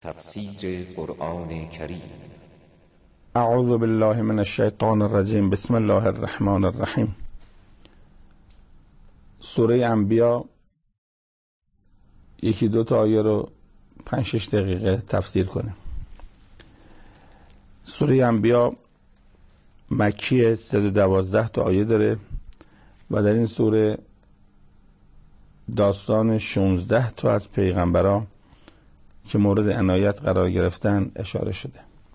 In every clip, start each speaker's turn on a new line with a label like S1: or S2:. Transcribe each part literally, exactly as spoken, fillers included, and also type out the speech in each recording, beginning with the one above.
S1: تفسیر قرآن کریم.
S2: اعوذ بالله من الشیطان الرجیم. بسم الله الرحمن الرحیم. سوره انبیا یکی دو تا آیه رو پنج شش دقیقه تفسیر کنیم. سوره انبیا مکیه، صد و دوازده تا آیه داره و در این سوره داستان شانزده تا از پیغمبران که مورد عنایت قرار گرفتن اشاره شده.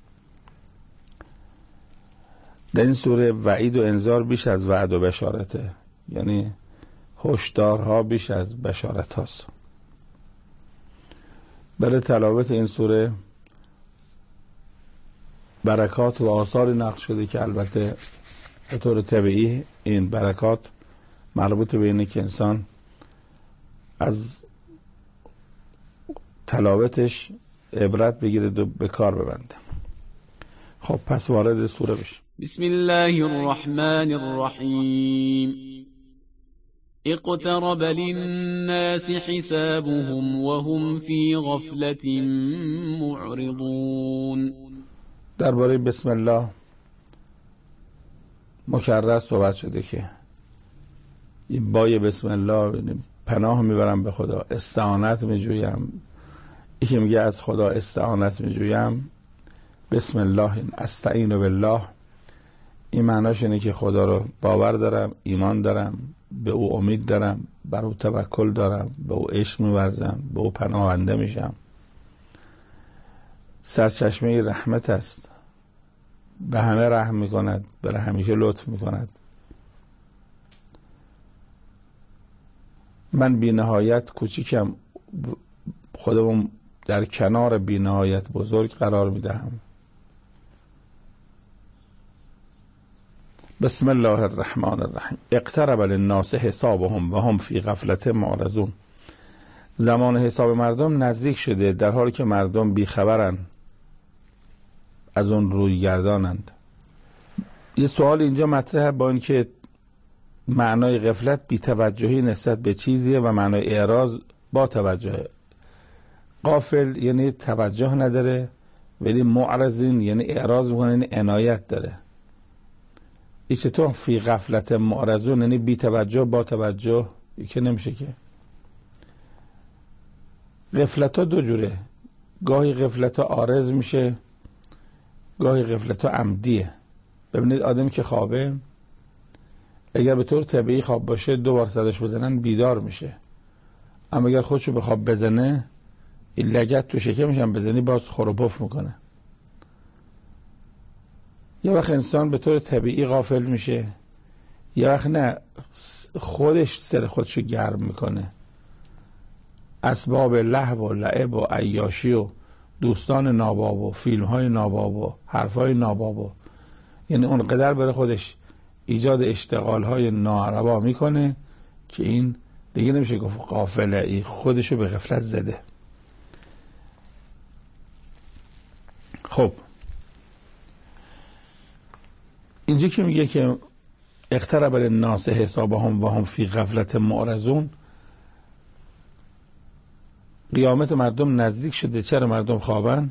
S2: در این سوره وعید و انذار بیش از وعد و بشارته، یعنی هشدارها بیش از بشارت هاست. برای تلاوت این سوره برکات و آثار نقل شده که البته به طور طبیعی این برکات مربوط به اینه که انسان از تلاوتش عبرت بگیرد و به کار ببنده. خب پس وارد سوره بشیم.
S3: بسم الله الرحمن الرحیم. اقترب للناس حسابهم وهم فی غفلة معرضون.
S2: درباره بسم الله مکرر صحبت شده که این بای بسم الله پناه میبرم به خدا، استعانت میجویم. یکی میگه از خدا استعانت میجویم، بسم الله استعین بالله. این معناش اینه که خدا رو باور دارم، ایمان دارم، به او امید دارم، بر او توکل دارم، به او عشق میورزم، به او پناهنده میشم. سرچشمه رحمت است، به همه رحم میکند، به همیشه لطف میکند. من بی نهایت کوچیکم، خودمون در کنار بی نهایت بزرگ قرار میدهم. بسم الله الرحمن الرحیم. اقترب للناس حسابهم و هم فی غفلة معرضون. زمان حساب مردم نزدیک شده در حالی که مردم بیخبرن، از اون روی گردانند. یه سوال اینجا مطرحه، با اینکه معنای غفلت بی توجهی نسبت به چیزیه و معنای اعراض با توجهه. غافل یعنی توجه نداره، ولی معرضین یعنی اعراض میکنه، یعنی عنایت داره. این چطور فی غفلت معرضون؟ یعنی بی توجه با توجه، که نمیشه که. غفلت ها دو جوره، گاهی غفلت ها عارض میشه، گاهی غفلت ها عمدیه. ببینید آدمی که خوابه، اگر به طور طبیعی خواب باشه دو بار صداش بزنن بیدار میشه، اما اگر خودشو به خواب بزنه، این لگت تو شکمش هم بزنی باز خور و پف میکنه. یه وقت انسان به طور طبیعی غافل میشه، یه وقت نه، خودش سر خودشو گرم میکنه. اسباب لهو و لعب و عیاشی و دوستان ناباب و فیلم های ناباب و حرف های ناباب و یعنی اونقدر برای خودش ایجاد اشتغال های ناروا میکنه که این دیگه نمیشه گفت غافله، ای خودشو به غفلت زده. خب اینجا که میگه که اقترب للناس حسابهم و هم فی غفلة معرضون، قیامت مردم نزدیک شده. چرا مردم خوابن؟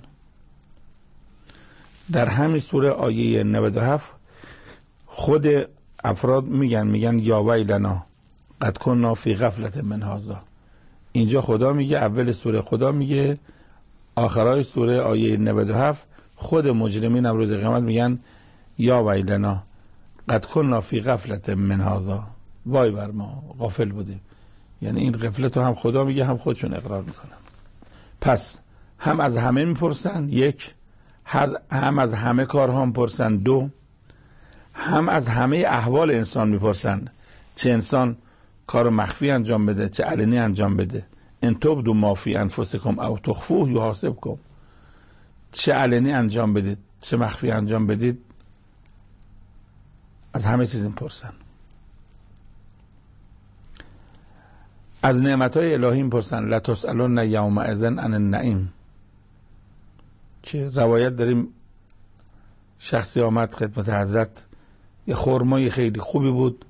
S2: در همین سوره آیه نود و هفت خود افراد میگن میگن یا ویلنا قد کنا فی غفلة من هذا. اینجا خدا میگه، اول سوره خدا میگه، آخرای سوره آیه نود و هفت خود مجرمین امروز قیامت میگن یا ویلنا قد کنا فی غفلة من هذا، وای بر ما غافل بودیم. یعنی این غفلت رو هم خدا میگه هم خودشون اقرار میکنن. پس هم از همه میپرسن، یک، هم از همه کارها میپرسن، دو، هم از همه احوال انسان میپرسن، چه انسان کار مخفی انجام بده چه علنی انجام بده. ان تبدوا ما فی انفسکم او تخفوه یحاسبکم. چه علنی انجام بدید چه مخفی انجام بدید، از همه چیز میپرسن. از نعمتهای الهی میپرسن، لتسألن یومئذ عن النعیم، که روایت داریم شخصی آمد خدمت حضرت، یه خرمای خیلی خوبی بود،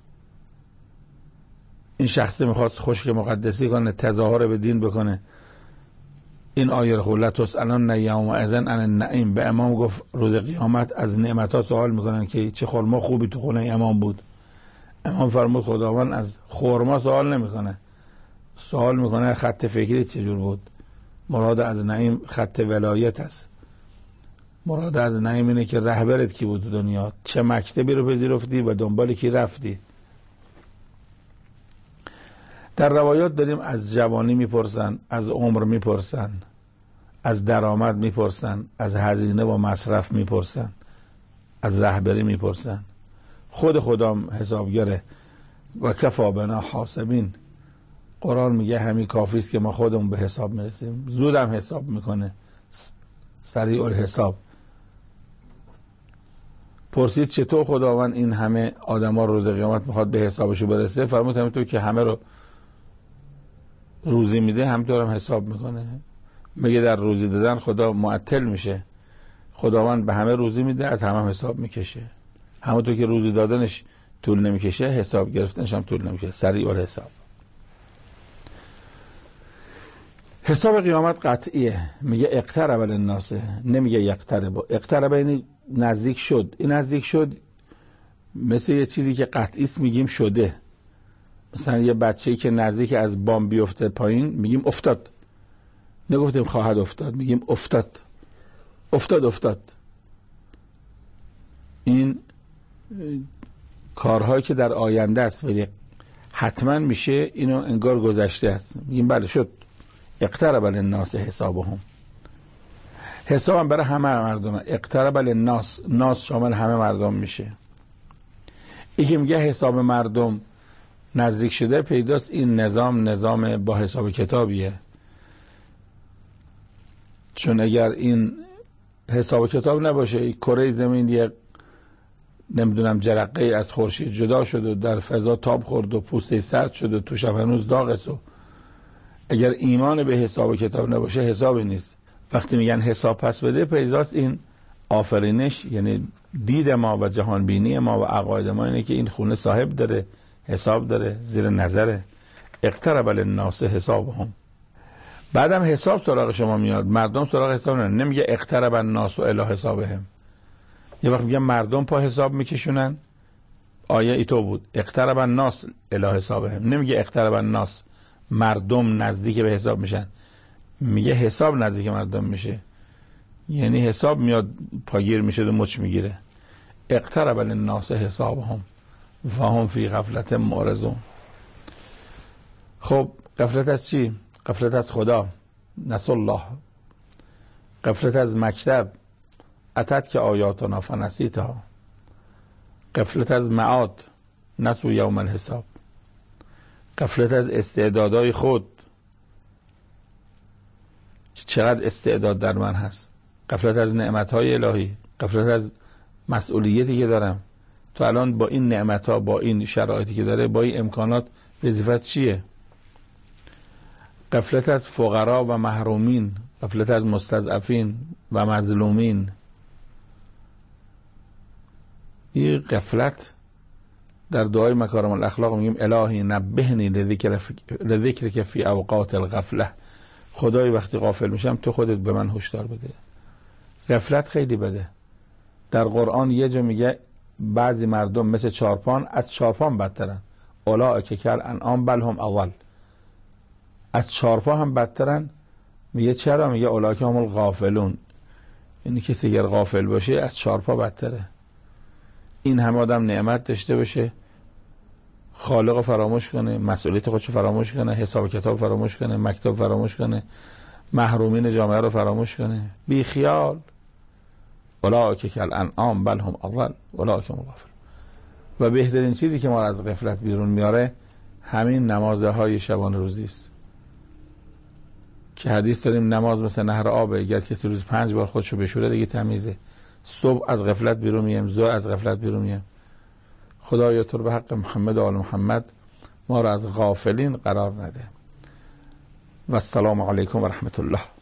S2: این شخص میخواست خشک مقدسی کنه، تظاهر به دین بکنه. این آیه رو لا تسألن یومئذ عن النعیم، به امام گفت روز قیامت از نعمت‌ها سوال میکنن که چه خرما خوبی تو خونه امام بود. امام فرمود خداوند از خرما سوال نمیکنه، سوال میکنه خط فکری چجور بود. مراد از نعیم خط ولایت است. مراد از نعیم اینه که رهبرت کی بود تو دنیا، چه مکتبی رو پذیرفتی و دنبال کی رفتی. در روایات داریم از جوانی میپرسن، از عمر میپرسن، از درآمد میپرسن، از هزینه و مصرف میپرسن، از رهبری میپرسن. خود خدام حسابگره و کفا بنا حاسبین. قرآن میگه همین کافی است که ما خودمون به حساب میرسیم. زودم حساب میکنه، سریع الحساب. پرسید چطور خداوند این همه آدما روز قیامت میخواد به حسابشو برسه؟ فرمود همینطور که همه رو روزی میده همینطور هم حساب میکنه. میگه در روزی دادن خدا معطل میشه، خداوند به همه روزی میده، از همه هم حساب میکشه. همونطور که روزی دادنش طول نمیکشه، حساب گرفتنش هم طول نمیکشه، سریع الحساب. حساب قیامت قطعیه. میگه اقترب للناس، نمیگه یقترب. اقترب یعنی نزدیک شد. این نزدیک شد مثل یه چیزی که قطعی است میگیم شده. مثلا یه بچه‌ای که نزدیک از بام بیفته پایین میگیم افتاد، نگفتیم خواهد افتاد، میگیم افتاد افتاد افتاد. این کارهایی که در آینده است ولی حتما میشه، اینو انگار گذشته است، میگیم بله شد. اقترب للناس حسابهم. حساب هم برای همه مردم. اقترب للناس، ناس شامل همه مردم میشه. این که میگه حساب مردم نزدیک شده، پیداست این نظام نظام با حساب کتابیه. چون اگر این حساب کتاب نباشه، کره زمین یه نمیدونم جرقه از خورشید جدا شد و در فضا تاب خورد و پوسته سرد شد و توش هنوز داغ است. اگر ایمان به حساب کتاب نباشه حسابی نیست. وقتی میگن حساب پس بده، پیداست این آفرینش، یعنی دید ما و جهان بینی ما و عقاید ما اینه که این خونه صاحب داره، حساب داره، زیر نظره. اقترب للناس حسابهم. بعدم حساب سراغ شما میاد، مردم سراغ حساب نمیاد. نمیگه اقترب الناس الی حسابهم. یه وقت میگه مردم پا حساب میکشونن، آیه ایتو بود اقترب الناس الی حسابهم. نمیگه اقترب الناس مردم نزدیک به حساب میشن، میگه حساب نزدیک مردم میشه، یعنی حساب میاد پاگیر میشه و مچ میگیره. اقترب للناس حسابهم فهم فی غفلت معرضون. خب غفلت از چی؟ غفلت از خدا، نسوا الله. غفلت از مکتب، اتت که آیاتنا فنسیتها. غفلت از معاد، نسوا یوم الحساب. غفلت از استعدادهای خود، چقدر استعداد در من هست. غفلت از نعمتهای الهی، غفلت از مسئولیتی که دارم. تو الان با این نعمتها، با این شرایطی که داره، با این امکانات، وظیفت چیه؟ غفلت از فقرا و محرومین، غفلت از مستضعفین و مظلومین. این غفلت در دعای مکارم الاخلاق میگیم الهی نبهنی لذکر که فی اوقات الغفله. خدای وقتی غافل میشم تو خودت به من هشدار بده. غفلت خیلی بده. در قرآن یه جا میگه بعضی مردم مثل چارپان، از چارپان بدترن. اولئک کالانعام بل هم اضل. از چارپا هم بدترن. میگه چرا؟ میگه اولئک هم الغافلون. یعنی کسی اگر غافل باشه از چارپا بدتره. این همه آدم نعمت داشته باشه، خالق فراموش کنه، مسئولیت خودشو فراموش کنه، حساب کتاب فراموش کنه، مکتب فراموش کنه، محرومین جامعه رو فراموش کنه، بی خیال. اولئک کالانعام بل هم اضل اولئک هم الغافلون. و بهترین چیزی که ما از غفلت بیرون میاره همین نمازهای شبانه روزی است که حدیث داریم نماز مثل نهر آبه، اگر کسی روز پنج بار خودشو بشوره دیگه تمیزه. صبح از غفلت بیرون میایم، ظهر از غفلت بیرون میایم. خدایا تو رو به حق محمد و آل محمد ما را از غافلین قرار نده. و السلام علیکم و رحمت الله.